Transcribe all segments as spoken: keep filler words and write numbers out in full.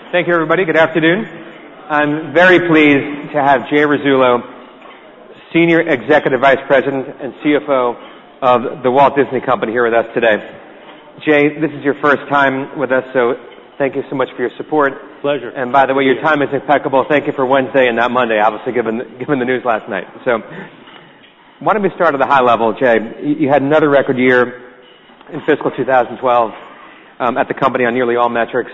Thank you, everybody. Good afternoon. I'm very pleased to have Jay Rasulo, Senior Executive Vice President and C F O of the Walt Disney Company, here with us today. Jay, this is your first time with us, so thank you so much for your support. Pleasure. And by the way, your time is impeccable. Thank you for Wednesday and not Monday, obviously, given, given the news last night. So why don't we start at the high level, Jay? You had another record year in fiscal two thousand twelve um, at the company on nearly all metrics.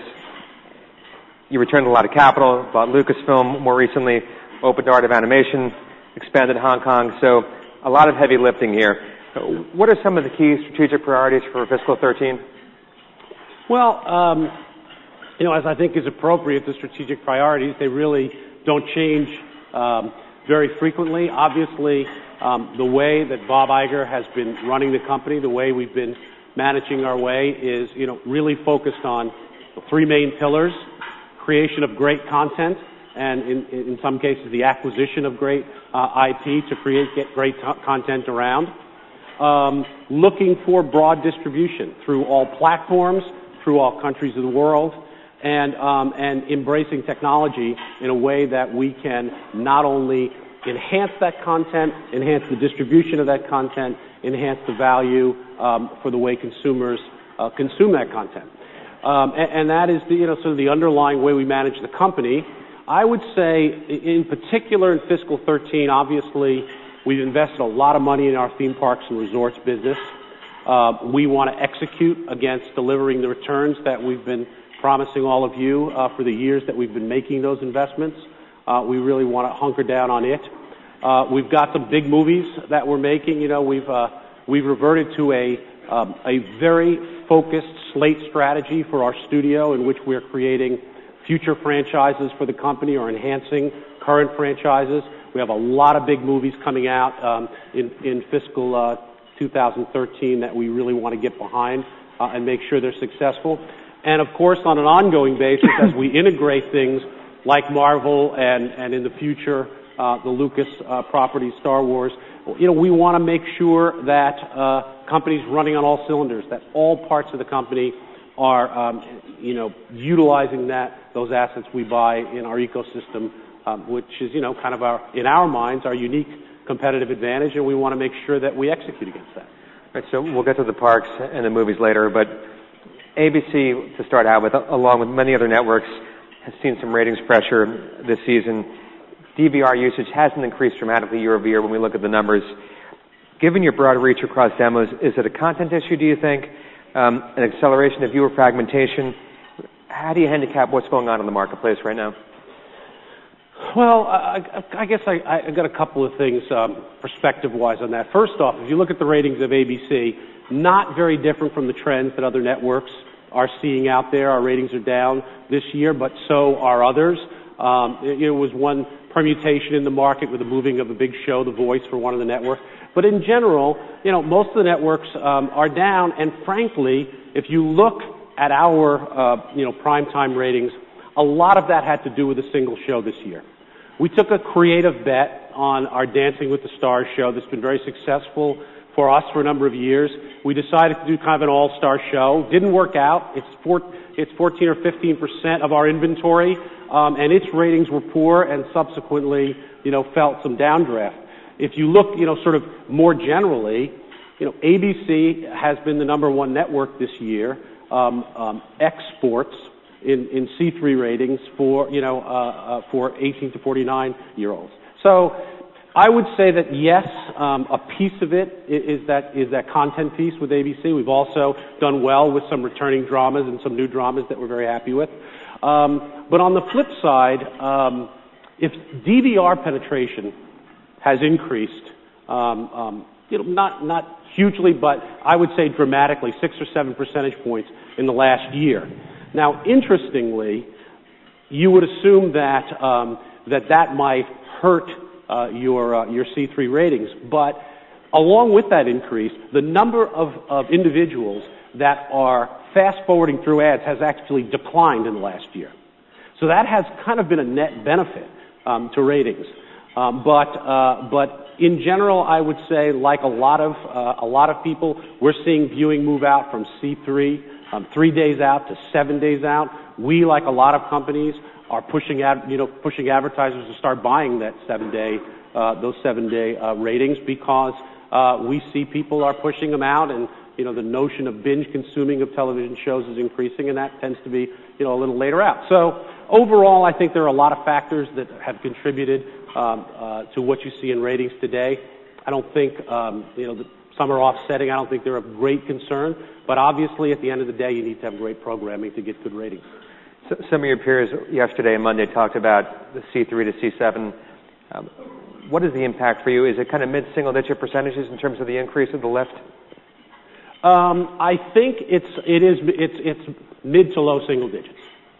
You returned a lot of capital, bought Lucasfilm more recently, opened Art of Animation, expanded Hong Kong, so a lot of heavy lifting here. What are some of the key strategic priorities for fiscal thirteen? Well, um, you know, as I think is appropriate, the strategic priorities, they really don't change um, very frequently. Obviously, um, the way that Bob Iger has been running the company, the way we've been managing our way is, you know, really focused on the three main pillars: creation of great content, and in, in some cases the acquisition of great uh, I P to create get great t- content around. Um, looking for broad distribution through all platforms, through all countries of the world, and um, and embracing technology in a way that we can not only enhance that content, enhance the distribution of that content, enhance the value um, for the way consumers uh, consume that content. Um, and, and that is the, you know, sort of the underlying way we manage the company. I would say, in particular in fiscal thirteen, obviously, we've invested a lot of money in our theme parks and resorts business. Uh, we want to execute against delivering the returns that we've been promising all of you uh, for the years that we've been making those investments. Uh, we really want to hunker down on it. Uh, we've got some big movies that we're making. You know, we've uh, we've reverted to a um, a very focused slate strategy for our studio, in which we're creating future franchises for the company or enhancing current franchises. We have a lot of big movies coming out um, in, in fiscal uh, two thousand thirteen that we really want to get behind uh, and make sure they're successful. And of course, on an ongoing basis, as we integrate things like Marvel and, and in the future, uh, the Lucas uh, property, Star Wars, you know, we want to make sure that uh, companies running on all cylinders, that all parts of the company are, um, you know, utilizing that those assets we buy in our ecosystem, um, which is, you know, kind of our, in our minds, our unique competitive advantage, and we want to make sure that we execute against that. Right, so we'll get to the parks and the movies later, but A B C, to start out with, along with many other networks, has seen some ratings pressure this season. D V R usage hasn't increased dramatically year over year when we look at the numbers. Given your broad reach across demos, is it a content issue, do you think? Um, an acceleration of viewer fragmentation? How do you handicap what's going on in the marketplace right now? Well, I, I guess I, I got a couple of things um, perspective-wise on that. First off, if you look at the ratings of A B C, not very different from the trends that other networks are seeing out there. Our ratings are down this year, but so are others. Um, it, it was one permutation in the market with the moving of a big show, The Voice, for one of the networks. But in general, you know, most of the networks um, are down, and frankly, if you look at our, uh, you know, primetime ratings, a lot of that had to do with a single show this year. We took a creative bet on our Dancing with the Stars show that's been very successful for us for a number of years. We decided to do kind of an all-star show. Didn't work out. It's four, it's fourteen or fifteen percent of our inventory, um, and its ratings were poor and subsequently, you know, felt some downdraft. If you look, you know, sort of more generally, you know, A B C has been the number one network this year, um, um, exports in, in C three ratings for, you know, uh, uh, for eighteen to forty-nine year olds. So I would say that yes, um, a piece of it is that is that content piece with A B C. We've also done well with some returning dramas and some new dramas that we're very happy with. Um, but on the flip side, um, if D V R penetration has increased, um, um, you know, not not hugely, but I would say dramatically, six or seven percentage points in the last year. Now, interestingly, you would assume that um, that that might hurt uh, your uh, your C three ratings, but along with that increase, the number of, of individuals that are fast forwarding through ads has actually declined in the last year. So that has kind of been a net benefit um, to ratings. Um, but uh, but in general, I would say, like a lot of uh, a lot of people, we're seeing viewing move out from C three, um, three days out to seven days out. We, like a lot of companies, are pushing ad, you know, pushing advertisers to start buying that seven day, uh, those seven day uh, ratings because uh, we see people are pushing them out, and you know, the notion of binge consuming of television shows is increasing, and that tends to be, you know, a little later out. So overall, I think there are a lot of factors that have contributed um, uh, to what you see in ratings today. I don't think, um, you know, the, some are offsetting. I don't think they're of great concern, but obviously, at the end of the day, you need to have great programming to get good ratings. So, some of your peers yesterday and Monday talked about the C three to C seven. Um, what is the impact for you? Is it kind of mid-single-digit percentages in terms of the increase of the lift? Um, I think it's it is it's it's mid to low single digits.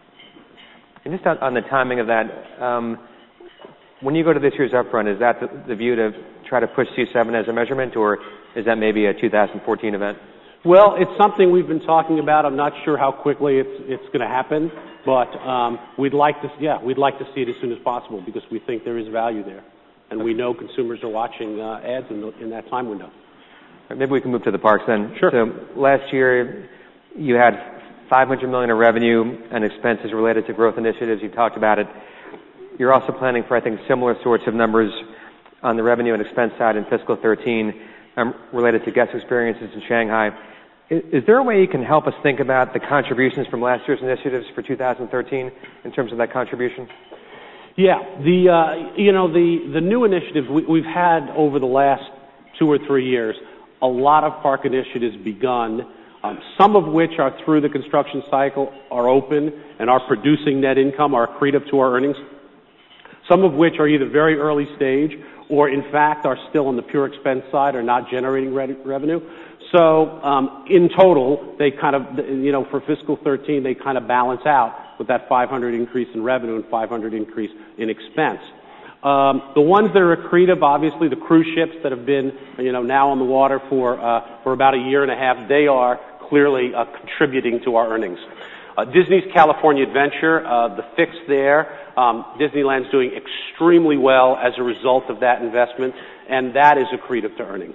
And just on, on the timing of that, um, when you go to this year's upfront, is that the, the view to try to push C seven as a measurement, or is that maybe a two thousand fourteen event? Well, it's something we've been talking about. I'm not sure how quickly it's it's going to happen, but um, we'd like to yeah we'd like to see it as soon as possible because we think there is value there, and we know consumers are watching uh, ads in, the, in that time window. Maybe we can move to the parks then. Sure. So last year you had five hundred million dollars of revenue and expenses related to growth initiatives. You talked about it. You're also planning for, I think, similar sorts of numbers on the revenue and expense side in fiscal thirteen um, related to guest experiences in Shanghai. Is, is there a way you can help us think about the contributions from last year's initiatives for two thousand thirteen in terms of that contribution? Yeah. The, uh, you know, the, the new initiatives we, we've had over the last two or three years, a lot of park initiatives begun, um, some of which are through the construction cycle, are open, and are producing net income, are accretive to our earnings. Some of which are either very early stage or, in fact, are still on the pure expense side, are not generating re- revenue. So, um, in total, they kind of, you know, for fiscal thirteen, they kind of balance out with that five hundred increase in revenue and five hundred increase in expense. Um, the ones that are accretive, obviously, the cruise ships that have been, you know, now on the water for uh, for about a year and a half, they are clearly uh, contributing to our earnings. Uh, Disney's California Adventure, uh, the fix there, um, Disneyland's doing extremely well as a result of that investment, and that is accretive to earnings.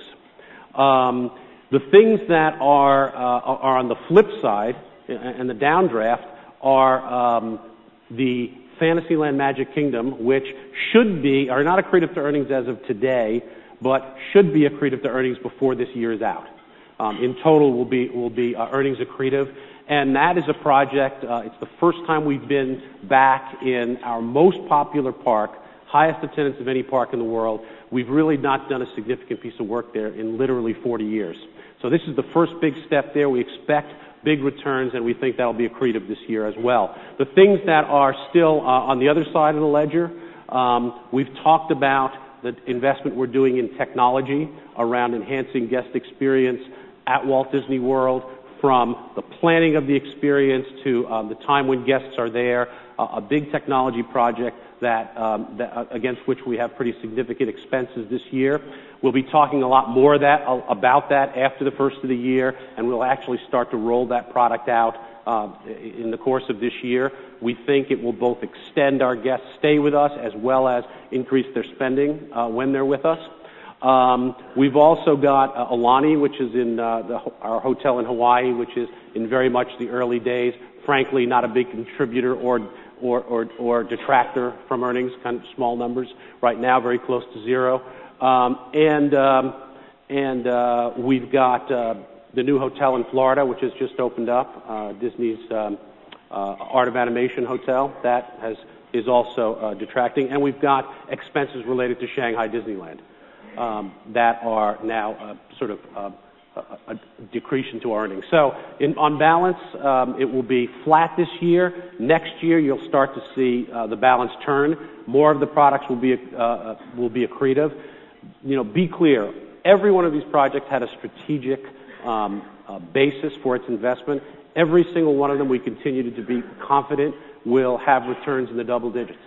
Um, the things that are uh, are on the flip side and the downdraft are um, the Fantasyland Magic Kingdom, which should be, are not accretive to earnings as of today, but should be accretive to earnings before this year is out. Um, in total, will be will be uh, earnings accretive, and that is a project. Uh, it's the first time we've been back in our most popular park, highest attendance of any park in the world. We've really not done a significant piece of work there in literally forty years. So this is the first big step there. We expect big returns, and we think that'll be accretive this year as well. The things that are still uh, on the other side of the ledger, um, we've talked about the investment we're doing in technology around enhancing guest experience at Walt Disney World, from the planning of the experience to um, the time when guests are there, uh, a big technology project that, um, that uh, against which we have pretty significant expenses this year. We'll be talking a lot more of that, uh, about that after the first of the year, and we'll actually start to roll that product out uh, in the course of this year. We think it will both extend our guests' stay with us as well as increase their spending uh, when they're with us. Um, we've also got uh, Aulani, which is in uh, the, our hotel in Hawaii, which is in very much the early days. Frankly, not a big contributor or or, or, or detractor from earnings, kind of small numbers right now, very close to zero. Um, and um, and uh, we've got uh, the new hotel in Florida, which has just opened up, uh, Disney's um, uh, Art of Animation Hotel. That has is also uh, detracting. And we've got expenses related to Shanghai Disneyland. Um, that are now uh, sort of uh, a, a decrease to earnings. So in, on balance, um, it will be flat this year. Next year, you'll start to see uh, the balance turn. More of the products will be uh, will be accretive. You know, be clear. Every one of these projects had a strategic um, uh, basis for its investment. Every single one of them, we continue to be confident will have returns in the double digits.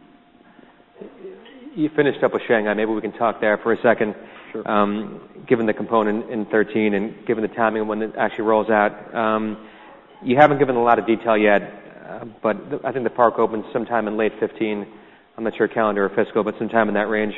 You finished up with Shanghai. Maybe we can talk there for a second. Sure. Um, given the component in thirteen and given the timing of when it actually rolls out, um, you haven't given a lot of detail yet, uh, but th- I think the park opens sometime in late fifteen. I'm not sure calendar or fiscal, but sometime in that range.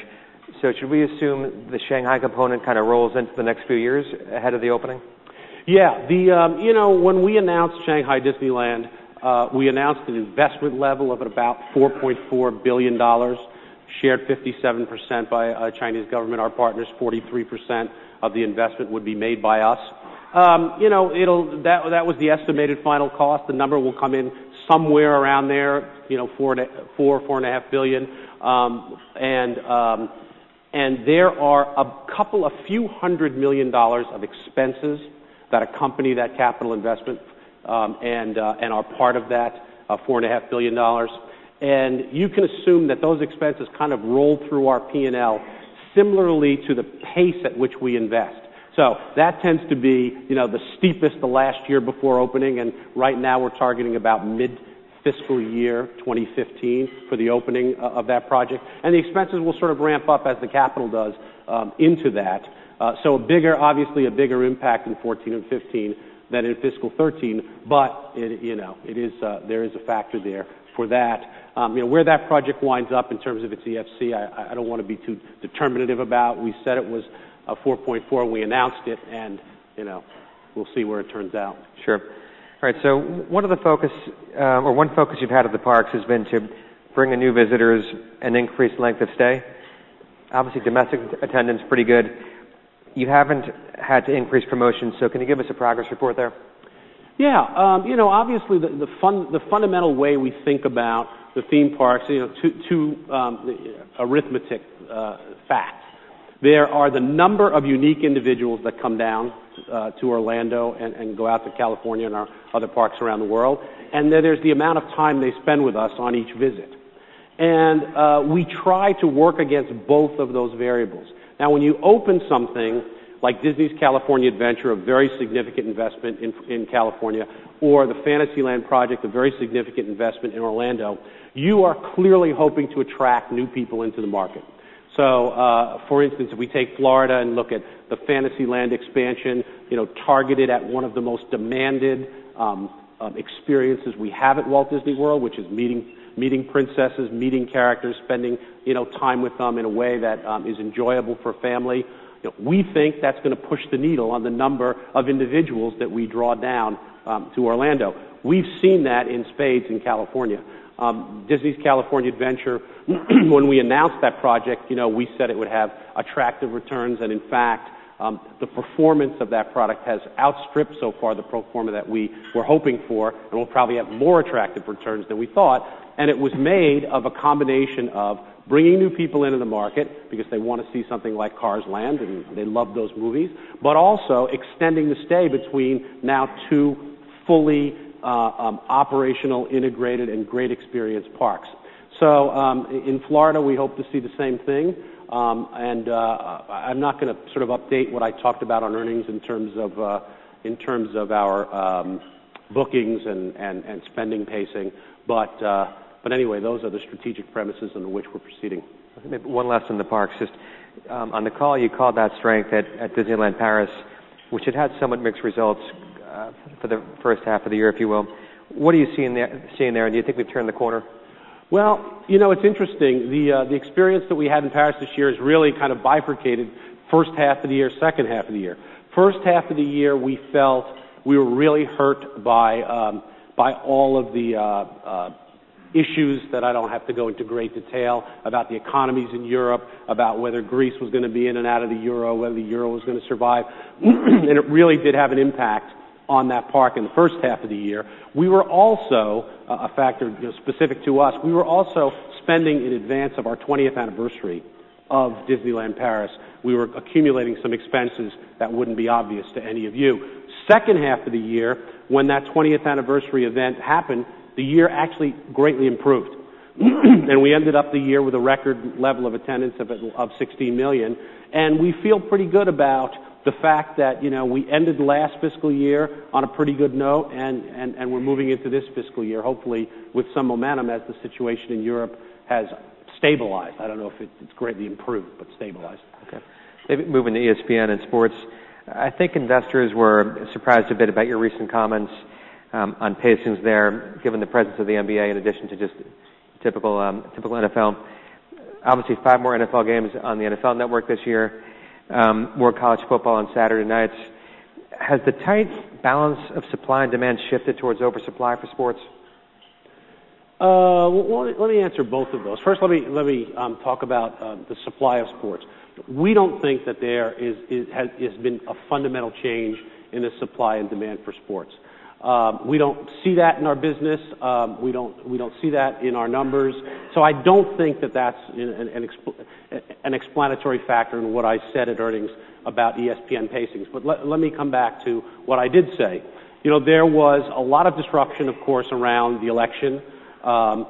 So should we assume the Shanghai component kind of rolls into the next few years ahead of the opening? Yeah, the um, you know, when we announced Shanghai Disneyland, uh, we announced an investment level of about four point four billion dollars, shared fifty-seven percent by uh, Chinese government. Our partners, forty-three percent of the investment would be made by us. Um, you know, it'll that that was the estimated final cost. The number will come in somewhere around there. You know, four, four, four and a half billion, um, and um, and there are a couple, a few hundred million dollars of expenses that accompany that capital investment, um, and uh, and are part of that uh, four and a half billion dollars. And you can assume that those expenses kind of roll through our P and L similarly to the pace at which we invest. So that tends to be, you know, the steepest the last year before opening, and right now we're targeting about mid-fiscal year twenty fifteen for the opening uh, of that project. And the expenses will sort of ramp up as the capital does um, into that. Uh, so a bigger, obviously a bigger impact in fourteen and fifteen than in fiscal thirteen, but it, you know, it is, uh, there is a factor there for that. Um, you know, where that project winds up in terms of its E F C, I, I don't want to be too determinative about. We said it was uh, four point four when we announced it, and, you know, we'll see where it turns out. Sure. All right, so one of the focus, uh, or one focus you've had at the parks has been to bring in new visitors and increase length of stay. Obviously, domestic attendance pretty good. You haven't had to increase promotions, so can you give us a progress report there? Yeah, um, you know, obviously the, the, fun, the fundamental way we think about the theme parks, you know, two, two um, arithmetic uh, facts. There are the number of unique individuals that come down uh, to Orlando and, and go out to California and our other parks around the world, and then there's the amount of time they spend with us on each visit. And uh, we try to work against both of those variables. Now, when you open something like Disney's California Adventure, a very significant investment in, in California, or the Fantasyland project, a very significant investment in Orlando, you are clearly hoping to attract new people into the market. So, uh, for instance, if we take Florida and look at the Fantasyland expansion, you know, targeted at one of the most demanded um, um, experiences we have at Walt Disney World, which is meeting meeting princesses, meeting characters, spending, you know, time with them in a way that um, is enjoyable for family. You know, we think that's going to push the needle on the number of individuals that we draw down um, to Orlando. We've seen that in spades in California. Um, Disney's California Adventure, when we announced that project, you know, we said it would have attractive returns, and in fact, um, the performance of that product has outstripped so far the pro forma that we were hoping for, and we'll probably have more attractive returns than we thought. And it was made of a combination of bringing new people into the market because they want to see something like Cars Land, and they love those movies, but also extending the stay between now two fully uh, um, operational, integrated, and great experience parks. So um, in Florida, we hope to see the same thing. Um, and uh, I'm not going to sort of update what I talked about on earnings in terms of uh, in terms of our um, bookings and, and, and spending pacing, but uh, but anyway, those are the strategic premises under which we're proceeding. Maybe one last on the parks. Just um, on the call, you called that strength at, at Disneyland Paris, which had had somewhat mixed results uh, for the first half of the year, if you will. What are you seeing there? Seeing there, and do you think we've turned the corner? Well, you know, it's interesting. The uh, the experience that we had in Paris this year is really kind of bifurcated first half of the year, second half of the year. First half of the year, we felt we were really hurt by um, by all of the uh, uh, issues that I don't have to go into great detail about the economies in Europe, about whether Greece was going to be in and out of the euro, whether the euro was going to survive, and it really did have an impact on that park in the first half of the year. We were also, uh, a factor you know, specific to us, we were also spending in advance of our twentieth anniversary of Disneyland Paris. We were accumulating some expenses that wouldn't be obvious to any of you. Second half of the year, when that twentieth anniversary event happened, the year actually greatly improved. And we ended up the year with a record level of attendance of, of sixteen million. And we feel pretty good about the fact that, you know, we ended last fiscal year on a pretty good note, and, and, and we're moving into this fiscal year, hopefully with some momentum as the situation in Europe has stabilized. I don't know if it, it's greatly improved, but stabilized. Okay. Maybe moving to E S P N and sports, I think investors were surprised a bit about your recent comments um, on pacings there, given the presence of the N B A in addition to just typical um, typical N F L. obviously five more N F L games on the N F L Network this year, um, more college football on Saturday nights. Has the tight balance of supply and demand shifted towards oversupply for sports? Uh, well, let me answer both of those. First, let me let me um, talk about uh, the supply of sports. We don't think that there is, is has, has been a fundamental change in the supply and demand for sports. Um, we don't see that in our business. Um, we don't we don't see that in our numbers. So I don't think that that's an, an, expl- an explanatory factor in what I said at earnings about E S P N pacings. But let, let me come back to what I did say. You know, there was a lot of disruption, of course, around the election. Um,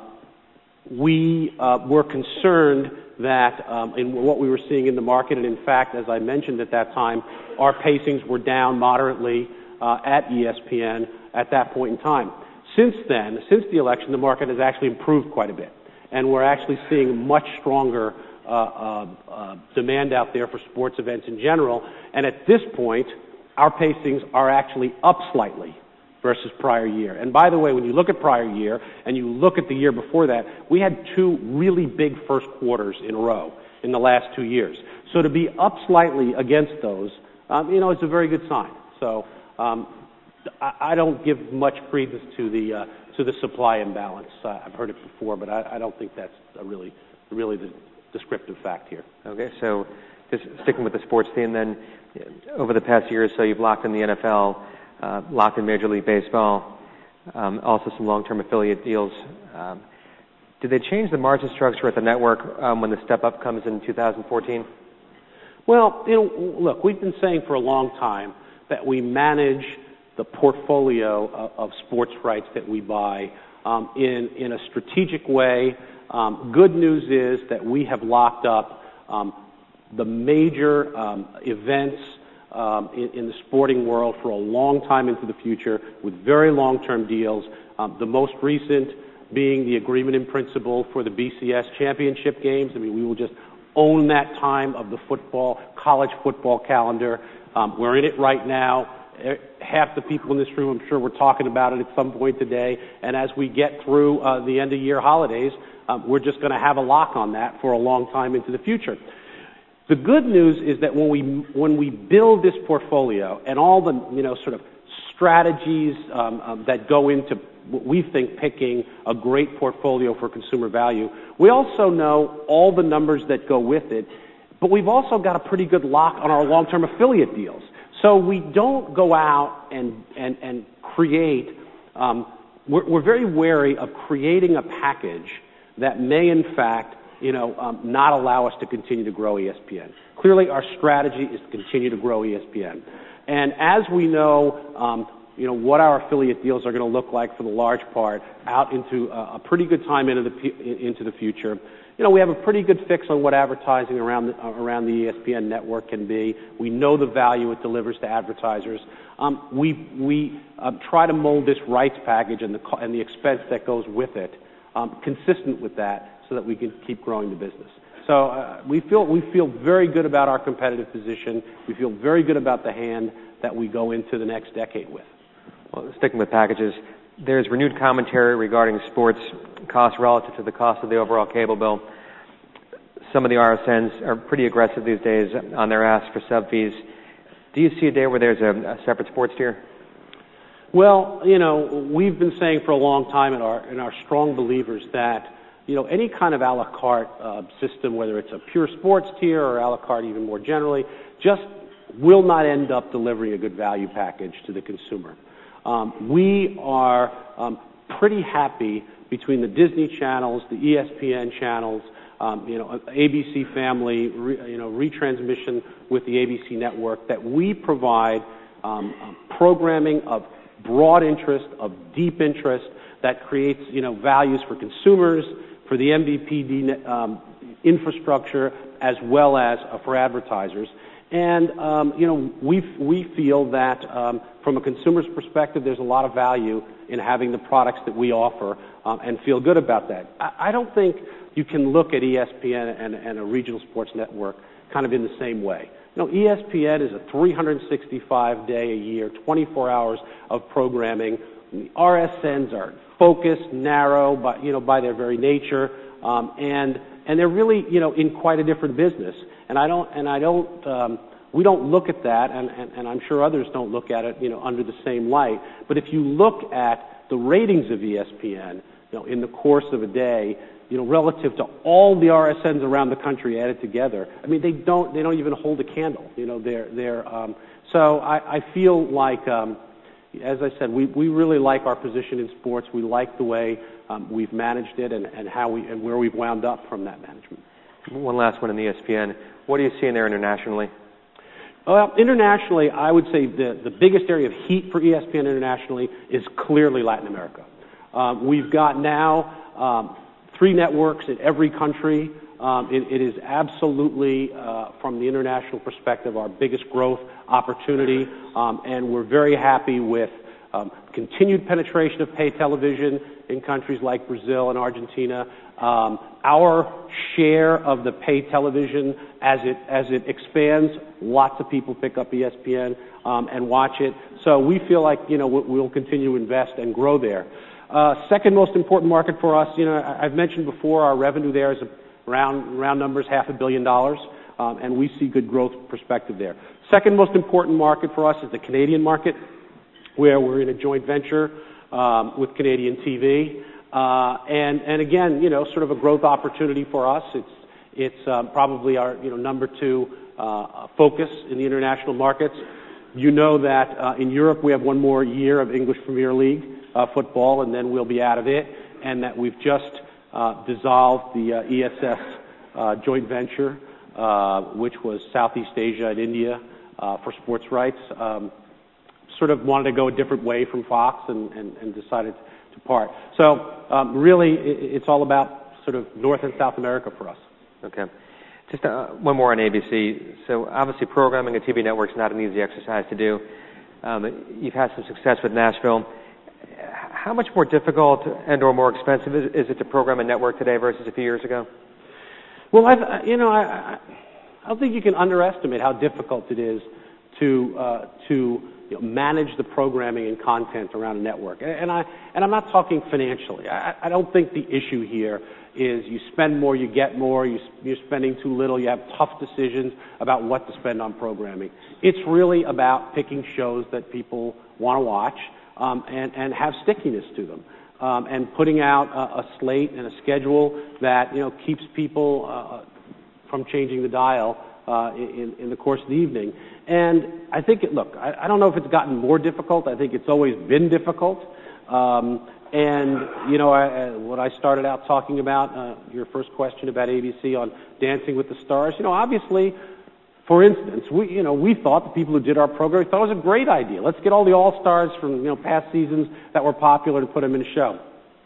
we uh, were concerned that um, in what we were seeing in the market, and in fact, as I mentioned at that time, our pacings were down moderately uh, at E S P N at that point in time. Since then, since the election, the market has actually improved quite a bit, and we're actually seeing much stronger uh, uh, uh, demand out there for sports events in general, and at this point, our pacings are actually up slightly versus prior year. And by the way, when you look at prior year and you look at the year before that, we had two really big first quarters in a row in the last two years. So to be up slightly against those, um, you know, it's a very good sign. So um, I, I don't give much credence to the uh, to the supply imbalance. Uh, I've heard it before, but I, I don't think that's a really really the descriptive fact here. Okay, so just sticking with the sports theme, then, over the past year or so, you've locked in the N F L. Uh, locked in Major League Baseball, um, also some long-term affiliate deals. Um, did they change the margin structure at the network um, when the step-up comes in two thousand fourteen? Well, you know, look, we've been saying for a long time that we manage the portfolio of, of sports rights that we buy um, in, in a strategic way. Um, good news is that we have locked up um, the major um, events Um, in, in the sporting world for a long time into the future with very long-term deals. Um, the most recent being the agreement in principle for the B C S championship games. I mean, we will just own that time of the football, college football calendar. Um, we're in it right now. Half the people in this room, I'm sure, were talking about it at some point today. And as we get through uh, the end-of-year holidays, um, we're just going to have a lock on that for a long time into the future. The good news is that when we when we build this portfolio and all the you know sort of strategies um, um, that go into what we think picking a great portfolio for consumer value, we also know all the numbers that go with it, but we've also got a pretty good lock on our long-term affiliate deals. So we don't go out and and and create. Um, we're, we're very wary of creating a package that may in fact you know, um, not allow us to continue to grow E S P N. Clearly, our strategy is to continue to grow E S P N. And as we know, um, you know, what our affiliate deals are going to look like for the large part out into a, a pretty good time into the into the future, you know, we have a pretty good fix on what advertising around the, around the E S P N network can be. We know the value it delivers to advertisers. Um, we we uh, try to mold this rights package and the and the expense that goes with it um, consistent with that, so that we can keep growing the business. So uh, we feel we feel very good about our competitive position. We feel very good about the hand that we go into the next decade with. Well, sticking with packages, there's renewed commentary regarding sports costs relative to the cost of the overall cable bill. Some of the R S Ns are pretty aggressive these days on their ask for sub fees. Do you see a day where there's a, a separate sports tier? Well, you know, we've been saying for a long time and our and our strong believers that you know, any kind of a la carte uh, system, whether it's a pure sports tier or a la carte even more generally, just will not end up delivering a good value package to the consumer. Um, we are um, pretty happy between the Disney channels, the E S P N channels, um, you know, A B C Family, re, you know, retransmission with the A B C network, that we provide um, um, programming of broad interest, of deep interest, that creates, you know, values for consumers, for the M V P D um, infrastructure, as well as uh, for advertisers. And, um, you know, we we feel that um, from a consumer's perspective, there's a lot of value in having the products that we offer um, and feel good about that. I, I don't think you can look at E S P N and, and a regional sports network kind of in the same way. You know, E S P N is a three hundred sixty-five day a year, twenty-four hours of programming. The R S Ns are focused, narrow, but you know, by their very nature, um, and and they're really you know in quite a different business. And I don't and I don't um, we don't look at that, and, and and I'm sure others don't look at it you know under the same light. But if you look at the ratings of E S P N, you know, in the course of a day, you know, relative to all the R S Ns around the country added together, I mean, they don't they don't even hold a candle. You know, they're they're um, so I, I feel like. Um, As I said, we, we really like our position in sports. We like the way um, we've managed it and, and how we and where we've wound up from that management. One last one in E S P N. What are you seeing there internationally? Well, internationally, I would say the, the biggest area of heat for E S P N internationally is clearly Latin America. Um, we've got now um, three networks in every country. Um, it, it is absolutely, uh, from the international perspective, our biggest growth opportunity, um, and we're very happy with um, continued penetration of pay television in countries like Brazil and Argentina. Um, our share of the pay television, as it as it expands, lots of people pick up E S P N um, and watch it. So we feel like you know we'll continue to invest and grow there. Uh, second most important market for us, you know, I've mentioned before, our revenue there is a Round, round numbers, half a billion dollars, um, and we see good growth perspective there. Second most important market for us is the Canadian market, where we're in a joint venture um, with Canadian T V, uh, and and again, you know, sort of a growth opportunity for us. It's it's um, probably our you know number two uh, focus in the international markets. You know that uh, in Europe we have one more year of English Premier League uh, football, and then we'll be out of it, and that we've just Uh, dissolved the uh, E S S uh, joint venture, uh, which was Southeast Asia and India uh, for sports rights. Um, sort of wanted to go a different way from Fox and, and, and decided to part. So um, really, it, it's all about sort of North and South America for us. Okay. Just uh, one more on A B C. So obviously programming a T V network is not an easy exercise to do. Um, you've had some success with Nashville. How much more difficult and or more expensive is, is it to program a network today versus a few years ago? Well, I've, you know, I, I don't think you can underestimate how difficult it is to uh, to you know, manage the programming and content around a network. And, and I and I'm not talking financially. I, I don't think the issue here is you spend more, you get more. You, you're spending too little. You have tough decisions about what to spend on programming. It's really about picking shows that people want to watch. Um, and, and have stickiness to them, um, and putting out a, a slate and a schedule that you know keeps people uh, from changing the dial uh, in, in the course of the evening. And I think, it, look, I, I don't know if it's gotten more difficult. I think it's always been difficult. Um, and you know, I, what I started out talking about, uh, your first question about A B C on Dancing with the Stars. You know, obviously. For instance, we, you know, we thought the people who did our program thought it was a great idea. Let's get all the all-stars from, you know, past seasons that were popular and put them in a show.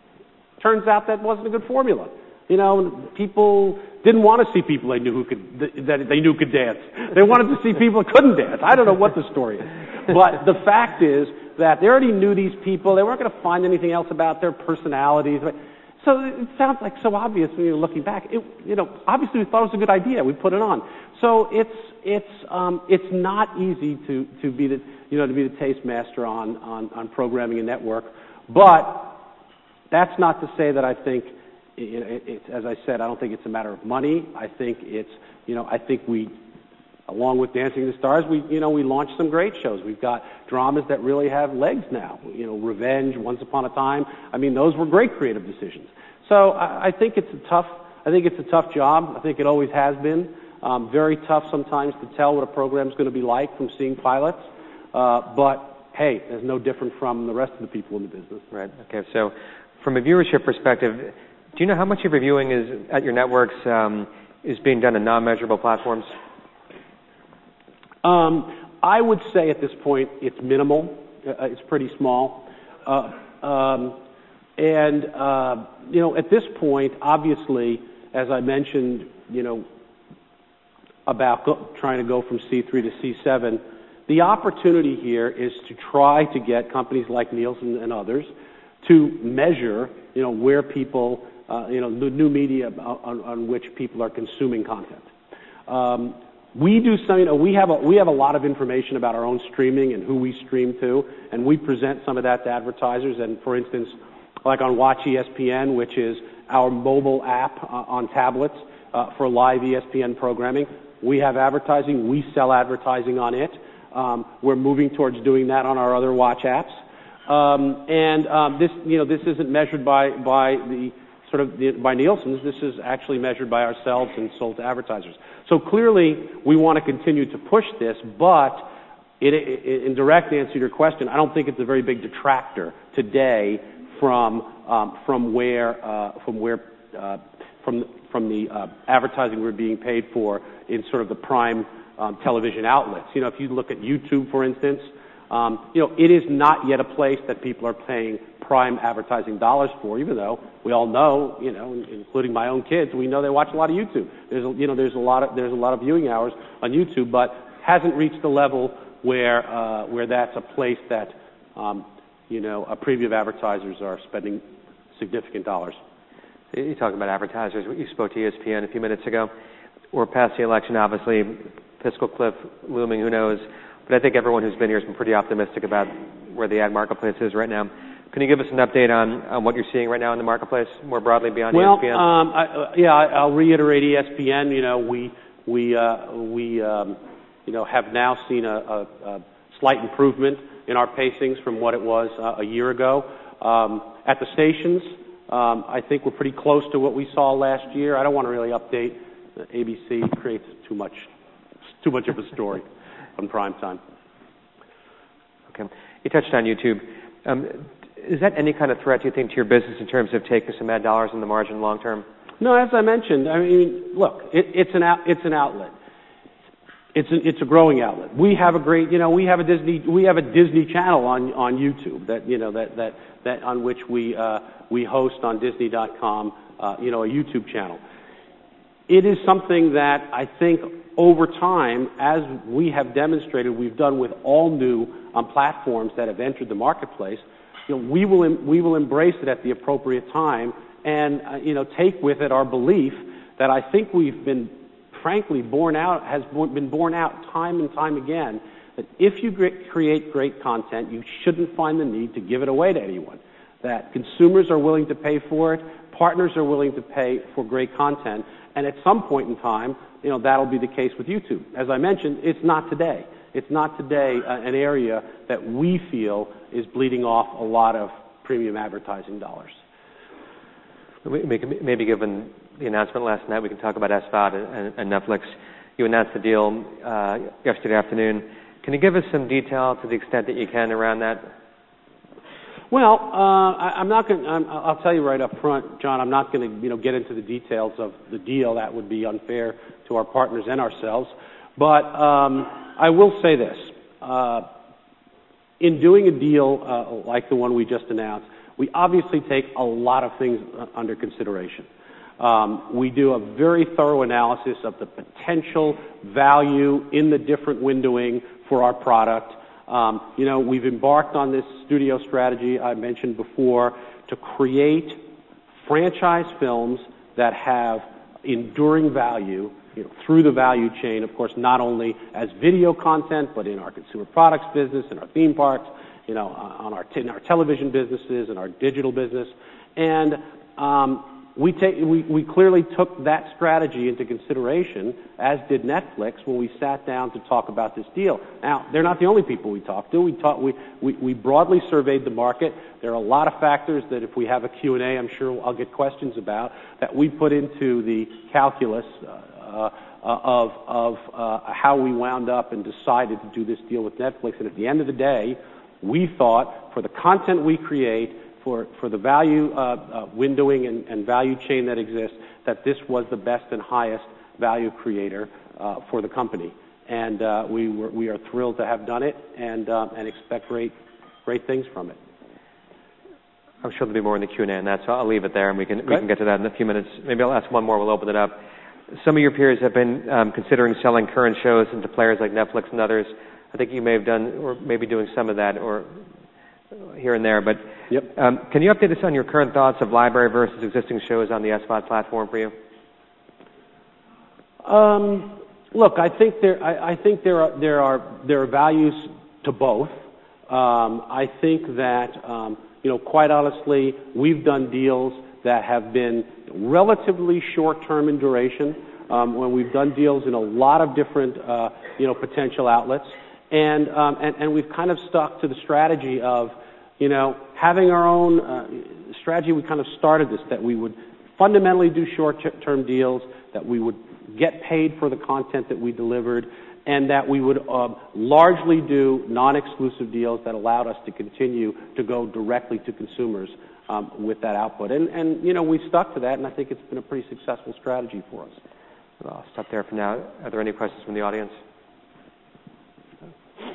Turns out that wasn't a good formula. You know, people didn't want to see people they knew who could, that they knew could dance. They wanted to see people that couldn't dance. I don't know what the story is. But the fact is that they already knew these people. They weren't going to find anything else about their personalities. So it sounds like so obvious when you're looking back. It, you know, obviously we thought it was a good idea. We put it on. So it's it's um, it's not easy to, to be the you know to be the taste master on, on, on programming a network. But that's not to say that I think, it, it, it, as I said, I don't think it's a matter of money. I think it's you know I think we. Along with Dancing with the Stars, we, you know, we launched some great shows. We've got dramas that really have legs now. You know, Revenge, Once Upon a Time. I mean, those were great creative decisions. So I, I think it's a tough. I think it's a tough job. I think it always has been. Um, very tough sometimes to tell what a program is going to be like from seeing pilots. Uh, but hey, there's no different from the rest of the people in the business. Right. Okay. So, from a viewership perspective, do you know how much of your viewing is at your networks um, is being done in non-measurable platforms? Um, I would say at this point it's minimal. Uh, it's pretty small. Uh, um, and, uh, you know, at this point, obviously, as I mentioned, you know, about go, trying to go from C three to C seven, the opportunity here is to try to get companies like Nielsen and others to measure, you know, where people, uh, you know, the new media on, on which people are consuming content. Um, We do some, you know, we have a, we have a lot of information about our own streaming and who we stream to, and we present some of that to advertisers. And for instance, like on Watch E S P N, which is our mobile app uh, on tablets uh, for live E S P N programming. We have advertising. We sell advertising on it. Um, we're moving towards doing that on our other Watch apps. Um, and um, this, you know, this isn't measured by by the sort of the, by Nielsen's. This is actually measured by ourselves and sold to advertisers. So clearly, we want to continue to push this, but it, it, in direct answer to your question, I don't think it's a very big detractor today from um, from where uh, from where uh, from from the uh, advertising we're being paid for in sort of the prime um, television outlets. You know, if you look at YouTube, for instance, um, you know, it is not yet a place that people are paying prime advertising dollars for, even though we all know, you know, including my own kids, we know they watch a lot of YouTube. There's, a, you know, there's a lot of there's a lot of viewing hours on YouTube, but hasn't reached the level where uh, where that's a place that um, you know, uh, premium advertisers are spending significant dollars. You talk about advertisers. You spoke to E S P N a few minutes ago. We're past the election, obviously, fiscal cliff looming, who knows. But I think everyone who's been here has been pretty optimistic about where the ad marketplace is right now. Can you give us an update on, on what you're seeing right now in the marketplace, more broadly beyond well, E S P N? Well, um, uh, yeah, I'll reiterate E S P N. You know, we we uh, we um, you know have now seen a, a, a slight improvement in our pacings from what it was uh, a year ago. Um, at the stations, um, I think we're pretty close to what we saw last year. I don't want to really update. A B C creates too much too much of a story on prime time. Okay, you touched on YouTube. Um, Is that any kind of threat, do you think, to your business in terms of taking some ad dollars in the margin long term? No, as I mentioned, I mean, look, it, it's an out, it's an outlet. It's a, it's a growing outlet. We have a great, you know, we have a Disney we have a Disney channel on on YouTube that you know that that that on which we uh, we host on Disney dot com, uh, you know, a YouTube channel. It is something that I think over time, as we have demonstrated, we've done with all new um, platforms that have entered the marketplace. You know, we will we will embrace it at the appropriate time, and uh, you know, take with it our belief that I think we've been, frankly, borne out has been borne out time and time again. That if you create great content, you shouldn't find the need to give it away to anyone. That consumers are willing to pay for it, partners are willing to pay for great content, and at some point in time, you know, that'll be the case with YouTube. As I mentioned, it's not today. It's not today uh, an area that we feel is bleeding off a lot of premium advertising dollars. Maybe given the announcement last night, we can talk about S V O D and, and Netflix. You announced the deal uh, yesterday afternoon. Can you give us some detail to the extent that you can around that? Well, uh, I, I'm not going. I'll tell you right up front, John. I'm not going to, you know, get into the details of the deal. That would be unfair to our partners and ourselves. But um, I will say this: uh, in doing a deal uh, like the one we just announced, we obviously take a lot of things under consideration. Um, we do a very thorough analysis of the potential value in the different windowing for our product. Um, you know, we've embarked on this studio strategy I mentioned before to create franchise films that have enduring value, you know, through the value chain, of course, not only as video content, but in our consumer products business, in our theme parks, you know, on our, in our television businesses, and our digital business. And um, we, take, we, we clearly took that strategy into consideration, as did Netflix, when we sat down to talk about this deal. Now, they're not the only people we talked to. We, talk, we, we, we broadly surveyed the market. There are a lot of factors that if we have a Q and A, I'm sure I'll get questions about, that we put into the calculus uh, uh, of, of uh, how we wound up and decided to do this deal with Netflix. And at the end of the day, we thought for the content we create, for, for the value uh, uh, windowing and, and value chain that exists, that this was the best and highest value creator uh, for the company. And uh, we, were, we are thrilled to have done it and, uh, and expect great, great things from it. I'm sure there'll be more in the Q and A on that, so I'll leave it there, and we can, okay. we can get to that in a few minutes. Maybe I'll ask one more. We'll open it up. Some of your peers have been um, considering selling current shows into players like Netflix and others. I think you may have done, or maybe doing some of that, or here and there. But yep. um, can you update us on your current thoughts of library versus existing shows on the S V O D platform for you? Um, look, I think there, I, I think there are there are there are values to both. Um, I think that um, you know, quite honestly, we've done deals that have been relatively short-term in duration, um, when we've done deals in a lot of different, uh, you know, potential outlets, and, um, and and we've kind of stuck to the strategy of, you know, having our own uh, strategy. We kind of started this, that we would fundamentally do short-term deals, that we would get paid for the content that we delivered, and that we would um, largely do non-exclusive deals that allowed us to continue to go directly to consumers um, with that output. And, and, you know, we've stuck to that, and I think it's been a pretty successful strategy for us. Well, I'll stop there for now. Are there any questions from the audience? Uh,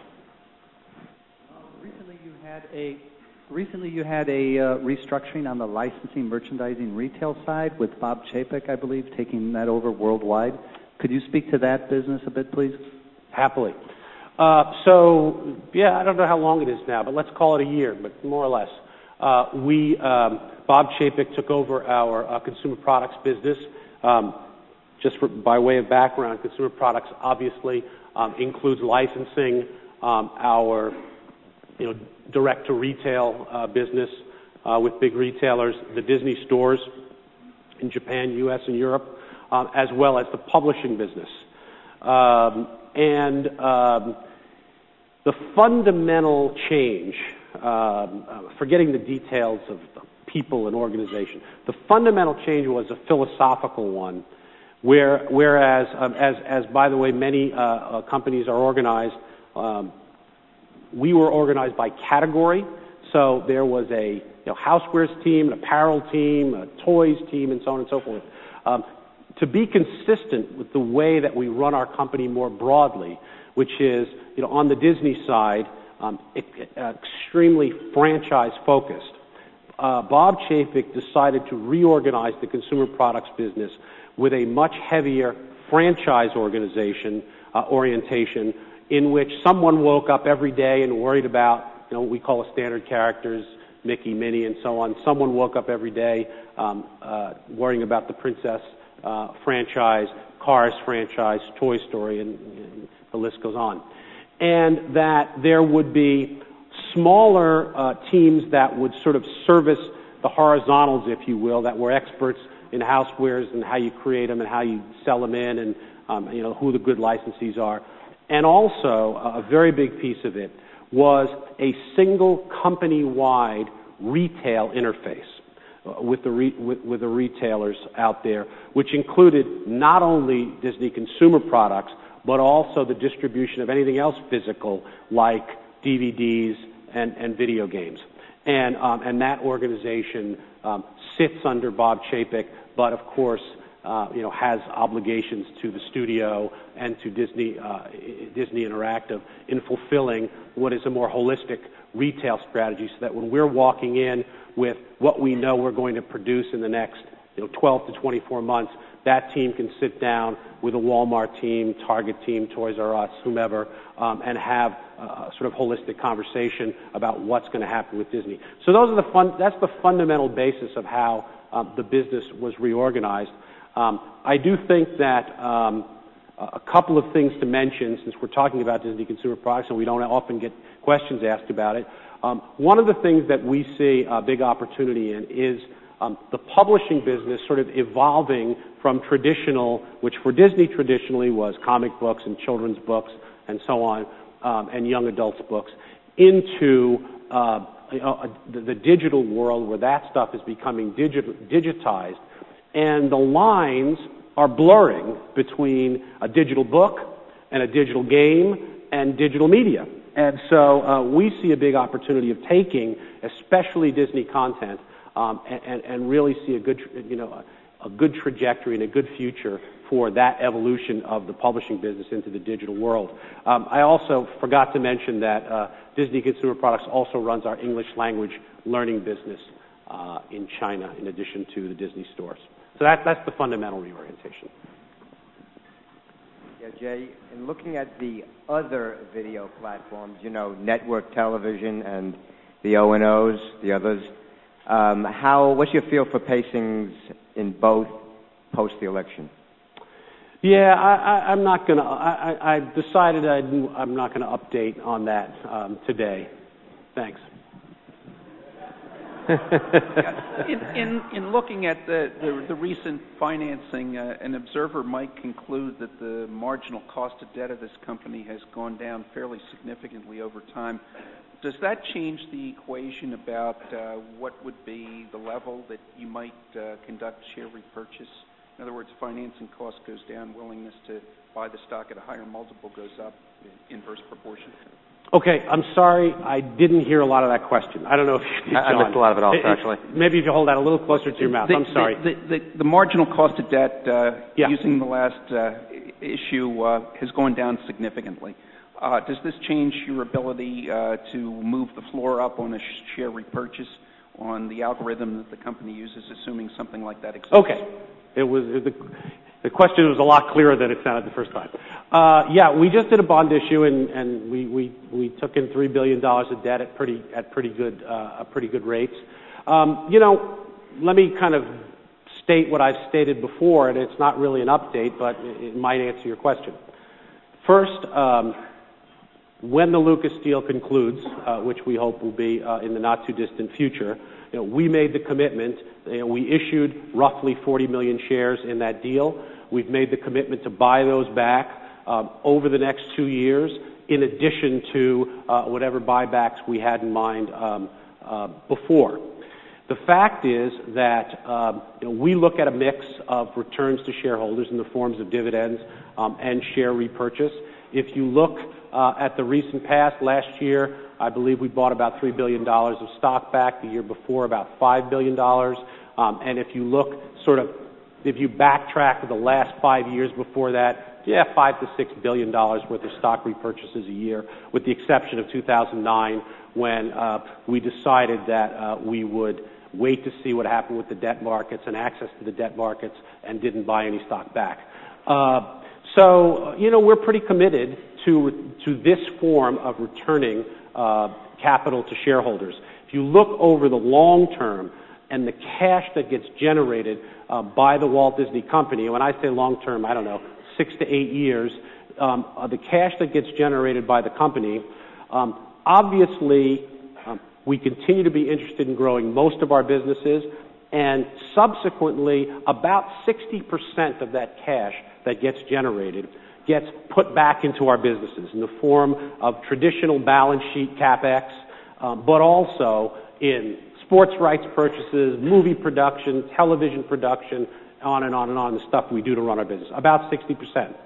recently you had a Recently you had a uh, restructuring on the licensing, merchandising, retail side with Bob Chapek, I believe, taking that over worldwide. Could you speak to that business a bit, please? Happily. Uh, so, yeah, I don't know how long it is now, but let's call it a year, but more or less. Uh, we, um, Bob Chapek took over our uh, consumer products business. Um, just for, by way of background, consumer products obviously um, includes licensing, um, our you know, direct-to-retail uh, business uh, with big retailers, the Disney stores in Japan, U S, and Europe, um, as well as the publishing business. Um, and um, the fundamental change, um, uh, forgetting the details of the people and organization, the fundamental change was a philosophical one, where, whereas, um, as, as by the way, many uh, uh, companies are organized, um, we were organized by category, so there was a you know, housewares team, an apparel team, a toys team, and so on and so forth. Um, to be consistent with the way that we run our company more broadly, which is, you know, on the Disney side, um, it, uh, extremely franchise-focused, uh, Bob Chapek decided to reorganize the consumer products business with a much heavier franchise organization uh, orientation, in which someone woke up every day and worried about, you know, what we call a standard characters, Mickey, Minnie, and so on. Someone woke up every day um, uh, worrying about the Princess uh, franchise, Cars franchise, Toy Story, and, and the list goes on. And that there would be smaller uh, teams that would sort of service the horizontals, if you will, that were experts in housewares and how you create them and how you sell them in, and um, you know, who the good licensees are. And also, a very big piece of it was a single company-wide retail interface uh, with, the re- with, with the retailers out there, which included not only Disney consumer products, but also the distribution of anything else physical, like D V Ds and, and video games. And, um, and that organization um, sits under Bob Chapek, but of course, Uh, you know, has obligations to the studio and to Disney, uh, Disney Interactive in fulfilling what is a more holistic retail strategy, so that when we're walking in with what we know we're going to produce in the next, you know, twelve to twenty-four months, that team can sit down with a Walmart team, Target team, Toys R Us, whomever, um, and have a sort of holistic conversation about what's going to happen with Disney. So those are the fun, that's the fundamental basis of how um, the business was reorganized. Um, I do think that um, a couple of things to mention, since we're talking about Disney consumer products and we don't often get questions asked about it. Um, one of the things that we see a big opportunity in is um, the publishing business sort of evolving from traditional, which for Disney traditionally was comic books and children's books and so on, um, and young adults books, into uh, you know, the, the digital world where that stuff is becoming digit, digitized. And the lines are blurring between a digital book and a digital game and digital media. And so uh, we see a big opportunity of taking, especially Disney content, um, and, and really see a good, you know, a, a good trajectory and a good future for that evolution of the publishing business into the digital world. Um, I also forgot to mention that uh, Disney Consumer Products also runs our English language learning business uh, in China, in addition to the Disney stores. So that, that's the fundamental reorientation. Yeah, Jay, in looking at the other video platforms, you know, network television and the O and Os, the others, um, how, what's your feel for pacings in both post the election? Yeah, I, I, I'm not going to, I, I decided I'd, I'm not going to update on that um, today. Thanks. in, in, in looking at the, the, the recent financing, uh, an observer might conclude that the marginal cost of debt of this company has gone down fairly significantly over time. Does that change the equation about uh, what would be the level that you might uh, conduct share repurchase? In other words, financing cost goes down, willingness to buy the stock at a higher multiple goes up, in inverse proportion. Okay, I'm sorry, I didn't hear a lot of that question. I don't know if you did, I, I missed a lot of it also, it, actually. Maybe if you hold that a little closer to your mouth. The, I'm sorry. The, the, the, the marginal cost of debt, uh, yeah. using the last uh, issue, uh, has gone down significantly. Uh, does this change your ability uh, to move the floor up on a share repurchase on the algorithm that the company uses, assuming something like that exists? Okay. It was the, the question was a lot clearer than it sounded the first time. Uh, yeah, we just did a bond issue, and, and we, we, we took in three billion dollars of debt at pretty at pretty good uh, pretty good rates. Um, you know, let me kind of state what I've stated before, and it's not really an update, but it, it might answer your question. First. Um, When the Lucas deal concludes, uh, which we hope will be uh, in the not-too-distant future, you know, we made the commitment. You know, we issued roughly forty million shares in that deal. We've made the commitment to buy those back um, over the next two years, in addition to uh, whatever buybacks we had in mind um, uh, before. The fact is that um, you know, we look at a mix of returns to shareholders in the forms of dividends um, and share repurchase. If you look uh, at the recent past, last year, I believe we bought about three billion dollars of stock back. The year before, about five billion dollars. Um, and if you look sort of, if you backtrack to the last five years before that, yeah, five to six billion dollars worth of stock repurchases a year, with the exception of two thousand nine, when uh, we decided that uh, we would wait to see what happened with the debt markets and access to the debt markets, and didn't buy any stock back. Uh, so, you know, we're pretty committed to to this form of returning uh, capital to shareholders. If you look over the long term and the cash that gets generated uh, by the Walt Disney Company, and when I say long term, I don't know, six to eight years, um, uh, the cash that gets generated by the company, um, obviously um, we continue to be interested in growing most of our businesses, and subsequently about sixty percent of that cash that gets generated gets put back into our businesses in the form of traditional balance sheet CapEx, um, but also in sports rights purchases, movie production, television production, on and on and on, the stuff we do to run our business, about sixty percent.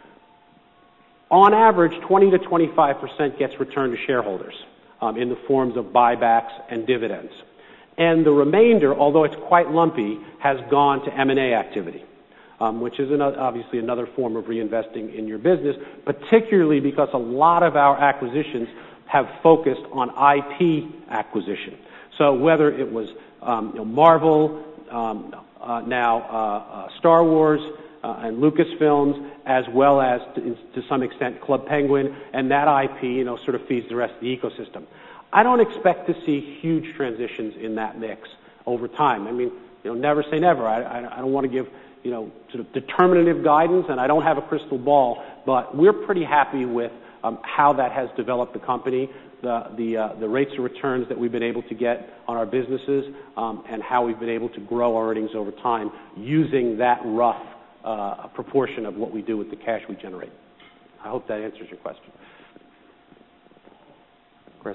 On average, twenty to twenty-five percent gets returned to shareholders um, in the forms of buybacks and dividends. And the remainder, although it's quite lumpy, has gone to M and A activity, um, which is another, obviously another form of reinvesting in your business, particularly because a lot of our acquisitions have focused on I P acquisition. So whether it was um, you know, Marvel, um, uh, now uh, uh, Star Wars, uh, and Lucasfilms, as well as to, to some extent Club Penguin, and that I P, you know, sort of feeds the rest of the ecosystem. I don't expect to see huge transitions in that mix over time. I mean, you know, never say never. I, I, I don't want to give, you know, sort of determinative guidance, and I don't have a crystal ball, but we're pretty happy with um, how that has developed the company, the the, uh, the rates of returns that we've been able to get on our businesses, um, and how we've been able to grow our earnings over time using that rough uh, proportion of what we do with the cash we generate. I hope that answers your question. Chris?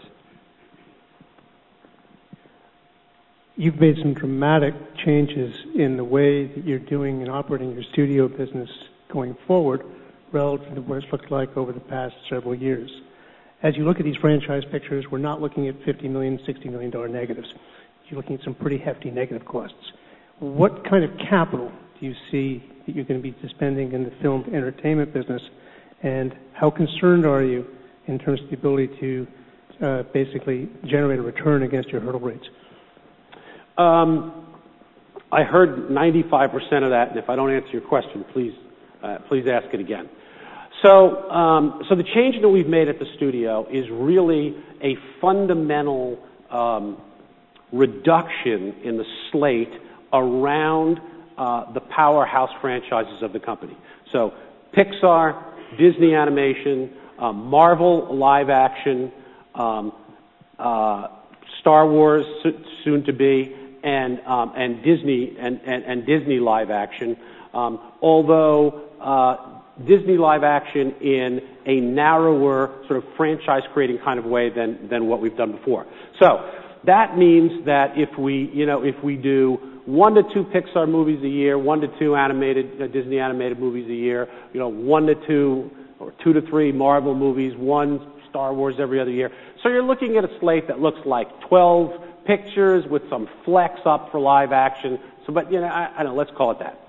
You've made some dramatic changes in the way that you're doing and operating your studio business going forward relative to what it's looked like over the past several years. As you look at these franchise pictures, we're not looking at fifty million dollars, sixty million dollars negatives. You're looking at some pretty hefty negative costs. What kind of capital do you see that you're going to be spending in the film entertainment business, and how concerned are you in terms of the ability to uh, basically generate a return against your hurdle rates? Um, I heard ninety-five percent of that, and if I don't answer your question, please, uh, please ask it again. So, um, so the change that we've made at the studio is really a fundamental um, reduction in the slate around uh, the powerhouse franchises of the company. So, Pixar, Disney Animation, uh, Marvel live action, um, uh, Star Wars, soon to be, and um, and Disney and, and, and Disney live action. Um, although uh, Disney live action in a narrower sort of franchise creating kind of way than than what we've done before. So that means that if we you know if we do one to two Pixar movies a year, one to two animated uh, Disney animated movies a year, you know one to two or two to three Marvel movies, one Star Wars every other year. So you're looking at a slate that looks like twelve pictures with some flex up for live action. So, but you know, I, I don't know. Let's call it that.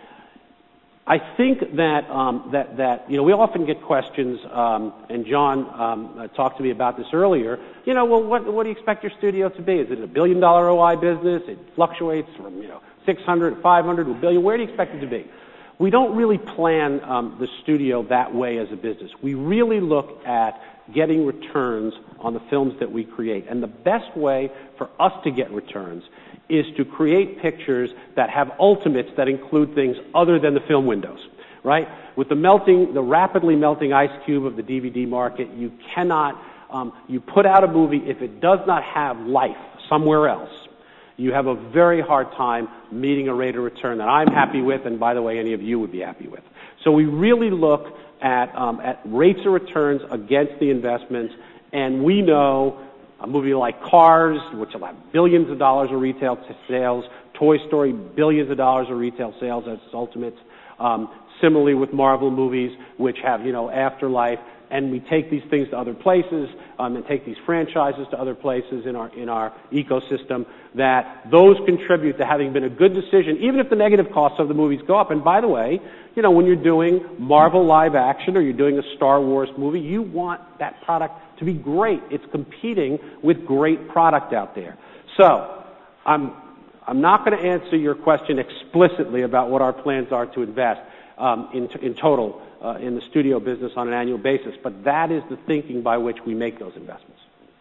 I think that um, that that you know we often get questions, um, and John um, uh, talked to me about this earlier. You know, well, what what do you expect your studio to be? Is it a billion dollar O I business? It fluctuates from you know six hundred, five hundred, to a billion. Where do you expect it to be? We don't really plan um, the studio that way as a business. We really look at getting returns on the films that we create, and the best way for us to get returns is to create pictures that have ultimates that include things other than the film windows, right? With the melting, the rapidly melting ice cube of the D V D market, you cannot, um, you put out a movie, if it does not have life somewhere else, you have a very hard time meeting a rate of return that I'm happy with, and by the way, any of you would be happy with. So we really look at, um, at rates of returns against the investments, and we know a movie like Cars, which will have billions of dollars of retail sales, Toy Story, billions of dollars of retail sales as its ultimates. Um, similarly with Marvel movies, which have, you know, afterlife, and we take these things to other places, um, and take these franchises to other places in our in our ecosystem, that those contribute to having been a good decision, even if the negative costs of the movies go up. And by the way, you know, when you're doing Marvel live action or you're doing a Star Wars movie, you want that product to be great. It's competing with great product out there. So, I'm I'm not going to answer your question explicitly about what our plans are to invest um, in in total uh, in the studio business on an annual basis, but that is the thinking by which we make those investments.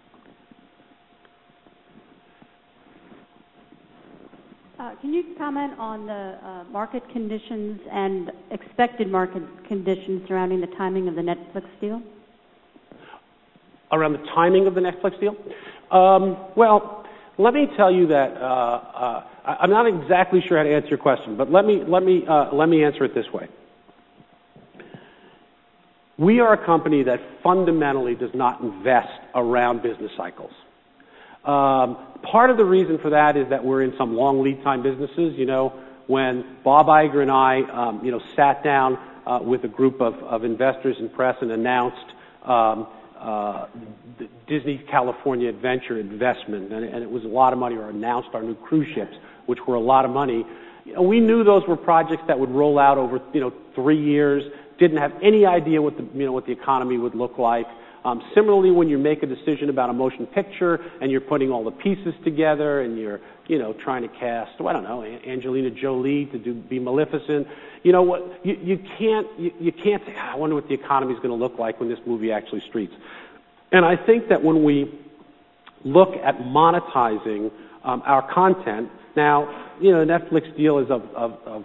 Uh, can you comment on the uh, market conditions and expected market conditions surrounding the timing of the Netflix deal? Around the timing of the Netflix deal? Um, well, let me tell you that uh, uh, I'm not exactly sure how to answer your question, but let me let me uh, let me answer it this way. We are a company that fundamentally does not invest around business cycles. Um, part of the reason for that is that we're in some long lead time businesses. You know, when Bob Iger and I, um, you know, sat down uh, with a group of, of investors and press and announced um, uh, the Disney California Adventure investment, and, and it was a lot of money, or announced our new cruise ships, which were a lot of money. You know, we knew those were projects that would roll out over, you know, three years. Didn't have any idea what the, you know, what the economy would look like. Um, similarly, when you make a decision about a motion picture and you're putting all the pieces together and you're, you know, trying to cast, well, I don't know, Angelina Jolie to do be Maleficent, you know what? You, you can't, you, you can't say, I wonder what the economy is going to look like when this movie actually streets. And I think that when we look at monetizing um, our content, now, you know, the Netflix deal is of, of, of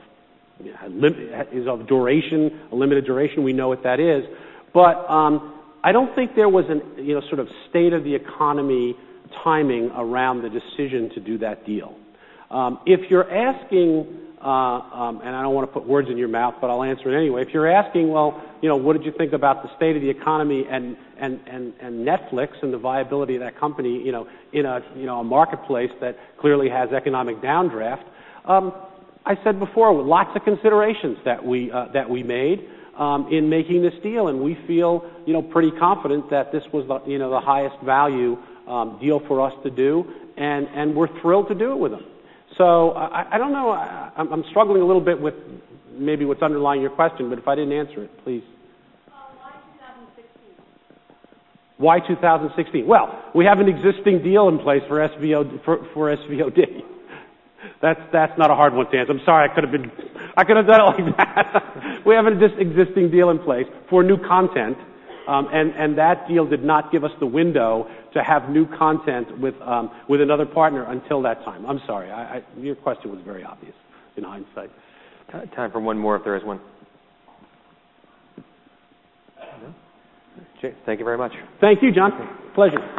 is of duration, a limited duration. We know what that is, but um, I don't think there was an, you know, sort of state of the economy timing around the decision to do that deal. Um, if you're asking, uh, um, and I don't want to put words in your mouth, but I'll answer it anyway. If you're asking, well, you know, what did you think about the state of the economy and and and, and Netflix and the viability of that company, you know, in a you know a marketplace that clearly has economic downdraft? Um, I said before, lots of considerations that we uh, that we made um, in making this deal, and we feel, you know, pretty confident that this was the, you know, the highest value um, deal for us to do, and and we're thrilled to do it with them. So I, I don't know. I, I'm struggling a little bit with maybe what's underlying your question, but if I didn't answer it, please. Uh, why twenty sixteen? Why two thousand sixteen? Well, we have an existing deal in place for S V O for, for S V O D. That's that's not a hard one to answer. I'm sorry, I could have been, I could have done it like that. We have an existing deal in place for new content, um, and and that deal did not give us the window to have new content with um, with another partner until that time. I'm sorry, I, I, your question was very obvious in hindsight. Time for one more, if there is one. Jay, thank you very much. Thank you, John. Pleasure.